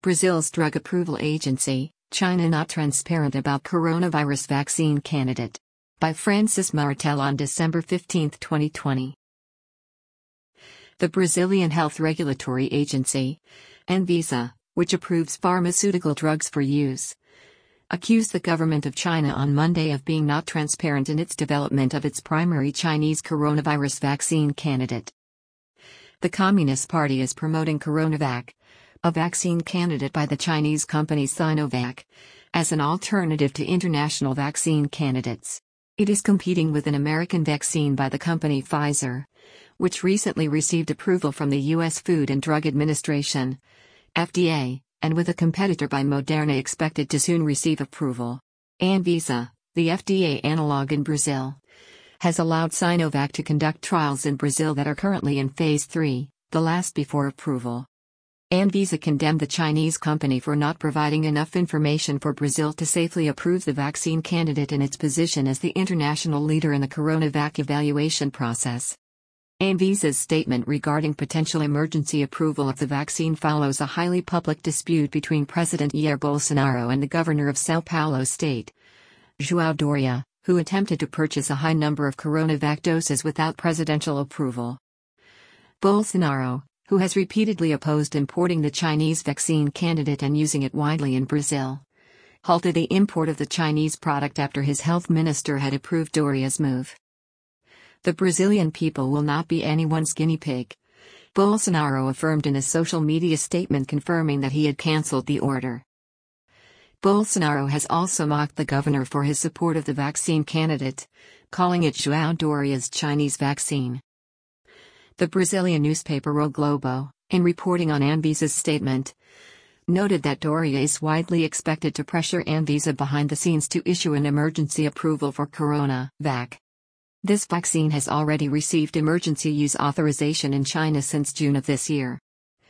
Brazil's drug approval agency, China not transparent about coronavirus vaccine candidate. By Francis Martel on December 15, 2020. The Brazilian Health Regulatory Agency, Anvisa, which approves pharmaceutical drugs for use, accused the government of China on Monday of being not transparent in its development of its primary Chinese coronavirus vaccine candidate. The Communist Party is promoting CoronaVac, a vaccine candidate by the Chinese company Sinovac, as an alternative to international vaccine candidates. It is competing with an American vaccine by the company Pfizer, which recently received approval from the U.S. Food and Drug Administration, FDA, and with a competitor by Moderna expected to soon receive approval. Anvisa, the FDA analog in Brazil, has allowed Sinovac to conduct trials in Brazil that are currently in Phase 3, the last before approval. Anvisa condemned the Chinese company for not providing enough information for Brazil to safely approve the vaccine candidate in its position as the international leader in the CoronaVac evaluation process. Anvisa's statement regarding potential emergency approval of the vaccine follows a highly public dispute between President Jair Bolsonaro and the governor of São Paulo state, João Doria, who attempted to purchase a high number of CoronaVac doses without presidential approval. Bolsonaro, who has repeatedly opposed importing the Chinese vaccine candidate and using it widely in Brazil, halted the import of the Chinese product after his health minister had approved Doria's move. The Brazilian people will not be anyone's guinea pig, Bolsonaro affirmed in a social media statement confirming that he had cancelled the order. Bolsonaro has also mocked the governor for his support of the vaccine candidate, calling it João Doria's Chinese vaccine. The Brazilian newspaper O Globo, in reporting on Anvisa's statement, noted that Doria is widely expected to pressure Anvisa behind the scenes to issue an emergency approval for CoronaVac. This vaccine has already received emergency use authorization in China since June of this year.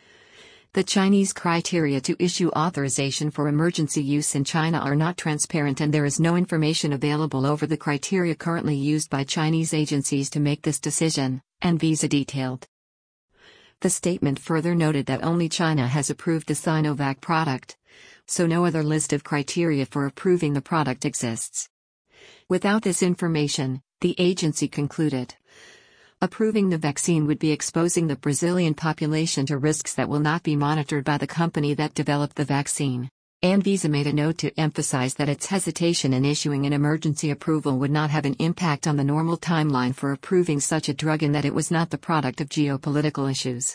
The Chinese criteria to issue authorization for emergency use in China are not transparent, and there is no information available over the criteria currently used by Chinese agencies to make this decision, Anvisa detailed. The statement further noted that only China has approved the Sinovac product, so no other list of criteria for approving the product exists. Without this information, the agency concluded, approving the vaccine would be exposing the Brazilian population to risks that will not be monitored by the company that developed the vaccine. Anvisa made a note to emphasize that its hesitation in issuing an emergency approval would not have an impact on the normal timeline for approving such a drug, and that it was not the product of geopolitical issues.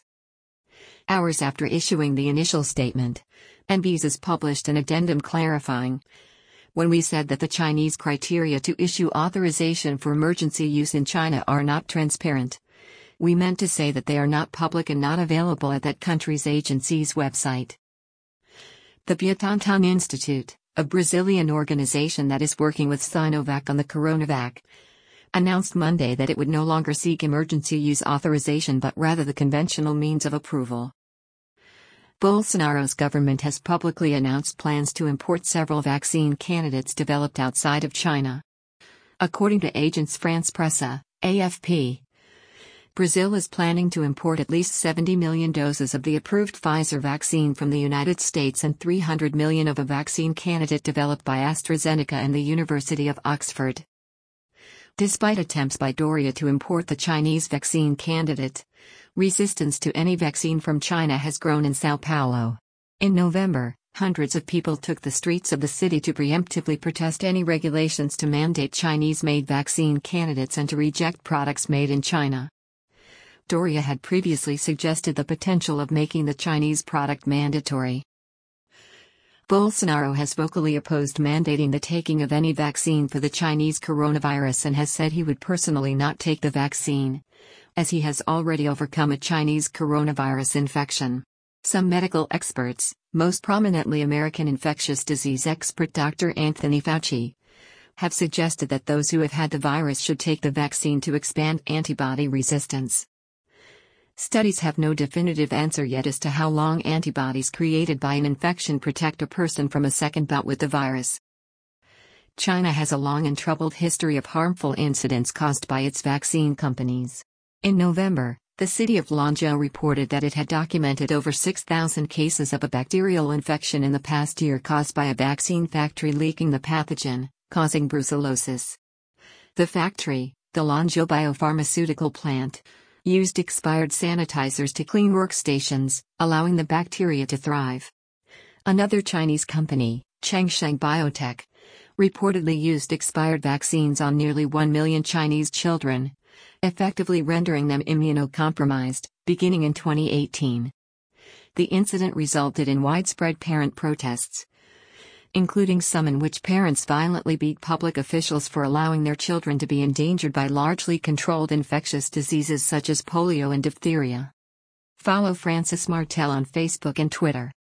Hours after issuing the initial statement, Anvisa published an addendum clarifying, "When we said that the Chinese criteria to issue authorization for emergency use in China are not transparent, we meant to say that they are not public and not available at that country's agency's website." The Butantan Institute, a Brazilian organization that is working with Sinovac on the CoronaVac, announced Monday that it would no longer seek emergency use authorization but rather the conventional means of approval. Bolsonaro's government has publicly announced plans to import several vaccine candidates developed outside of China. According to Agence France-Presse, AFP, Brazil is planning to import at least 70 million doses of the approved Pfizer vaccine from the United States and 300 million of a vaccine candidate developed by AstraZeneca and the University of Oxford. Despite attempts by Doria to import the Chinese vaccine candidate, resistance to any vaccine from China has grown in São Paulo. In November, hundreds of people took the streets of the city to preemptively protest any regulations to mandate Chinese-made vaccine candidates and to reject products made in China. Doria had previously suggested the potential of making the Chinese product mandatory. Bolsonaro has vocally opposed mandating the taking of any vaccine for the Chinese coronavirus and has said he would personally not take the vaccine, as he has already overcome a Chinese coronavirus infection. Some medical experts, most prominently American infectious disease expert Dr. Anthony Fauci, have suggested that those who have had the virus should take the vaccine to expand antibody resistance. Studies have no definitive answer yet as to how long antibodies created by an infection protect a person from a second bout with the virus. China has a long and troubled history of harmful incidents caused by its vaccine companies. In November, The city of Lanzhou reported that it had documented over 6,000 cases of a bacterial infection in the past year caused by a vaccine factory leaking the pathogen, causing brucellosis. The factory, the Lanzhou biopharmaceutical plant, used expired sanitizers to clean workstations, allowing the bacteria to thrive. Another Chinese company, Changsheng Biotech, reportedly used expired vaccines on nearly 1 million Chinese children, effectively rendering them immunocompromised, beginning in 2018. The incident resulted in widespread parent protests, including some in which parents violently beat public officials for allowing their children to be endangered by largely controlled infectious diseases such as polio and diphtheria. Follow Francis Martel on Facebook and Twitter.